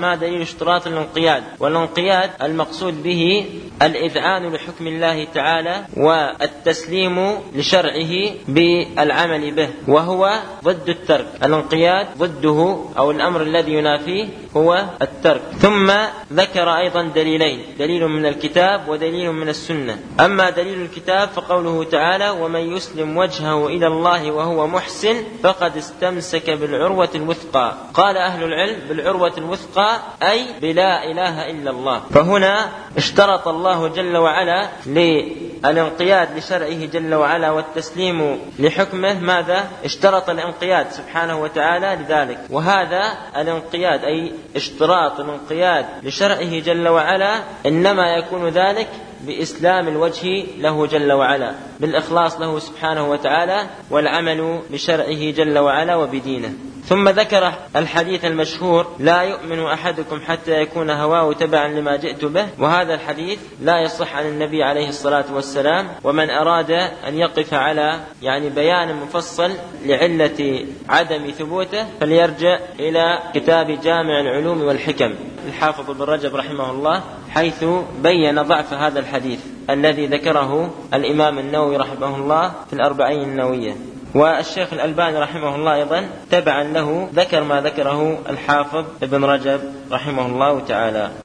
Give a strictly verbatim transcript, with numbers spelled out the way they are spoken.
ما دليل اشتراط الانقياد؟ والانقياد المقصود به الإذعان لحكم الله تعالى والتسليم لشرعه بالعمل به، وهو ضد الترك. الانقياد ضده أو الأمر الذي ينافيه هو الترك. ثم ذكر أيضا دليلين، دليل من الكتاب ودليل من السنة. أما دليل الكتاب فقوله تعالى: ومن يسلم وجهه إلى الله وهو محسن فقد استمسك بالعروة الوثقى. قال أهل العلم بالعروة الوثقى أي بلا إله إلا الله. فهنا اشترط الله جل وعلا للانقياد لشرعه جل وعلا والتسليم لحكمه ماذا؟ اشترط الانقياد سبحانه وتعالى لذلك. وهذا الانقياد أي اشتراط الانقياد لشرعه جل وعلا إنما يكون ذلك بإسلام الوجه له جل وعلا، بالإخلاص له سبحانه وتعالى، والعمل بشرعه جل وعلا وبدينه. ثم ذكر الحديث المشهور: لا يؤمن أحدكم حتى يكون هواه تبعا لما جئت به. وهذا الحديث لا يصح عن النبي عليه الصلاة والسلام. ومن أراد أن يقف على يعني بيان مفصل لعلة عدم ثبوته فليرجع إلى كتاب جامع العلوم والحكم الحافظ ابن رجب رحمه الله، حيث بين ضعف هذا الحديث الذي ذكره الإمام النووي رحمه الله في الأربعين النووية. والشيخ الألباني رحمه الله أيضا تبعا له ذكر ما ذكره الحافظ ابن رجب رحمه الله تعالى.